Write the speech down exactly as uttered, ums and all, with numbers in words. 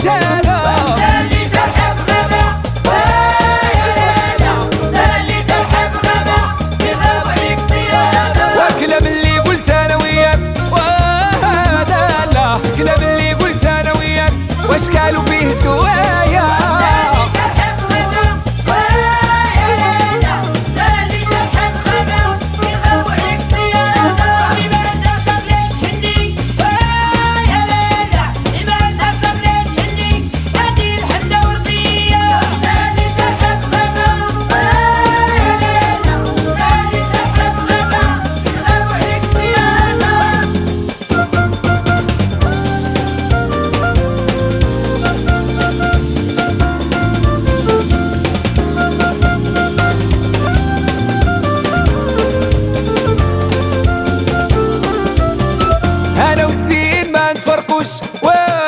رجالة. اللي سرحب غابة ويا ليلى، اللي سرحب غابة يغاب عليك صيادة. والكلام اللي قلت انا وياك وهذا لا، الكلام اللي قلت انا وياك واش قالوا فيه الدوايا. اللي سرحب غابة ويا ليلى، اللي سرحب غابة يغاب عليك صيادة. إبعد صبلت حني ويا ليلى، إبعد صبلت حني هادي الحنة ورقية. اللي سرحب غابة ويا ليلى، اللي سرحب غابة يغاب عليك صيادة. انا والزين ما نتفرقوش.